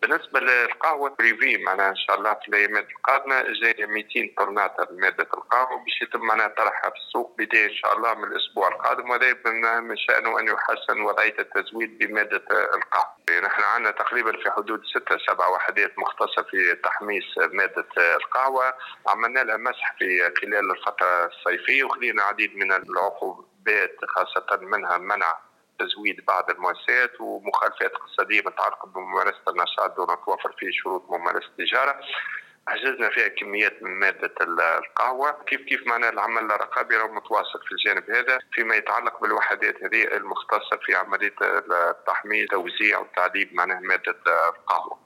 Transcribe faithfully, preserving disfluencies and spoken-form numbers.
بالنسبة للقهوة بريفي معناها إن شاء الله في الأيامات القادمة جاية مئتين طرنات مادة القهوة باش يتم معناها طرحها في السوق بداية إن شاء الله من الأسبوع القادم، وهذا من من شأنه أن يحسن وضعية التزويد بمادة القهوة. نحن عندنا تقريبا في حدود ستة سبع وحدات مختصة في تحميص مادة القهوة، عملنا لها مسح في خلال الفترة الصيفية وخلينا العديد من العقوبات خاصة منها منع تزويد بعض المؤسسات ومخالفات اقتصادية متعلقة بممارسة النشاط دون توفر فيه شروط ممارسة التجارة. حجزنا فيها كميات من مادة القهوة. كيف كيف معنا العمل الرقابي متواصل في الجانب هذا فيما يتعلق بالوحدات هذه المختصة في عملية التحميل توزيع وتعذيب معناها مادة القهوة.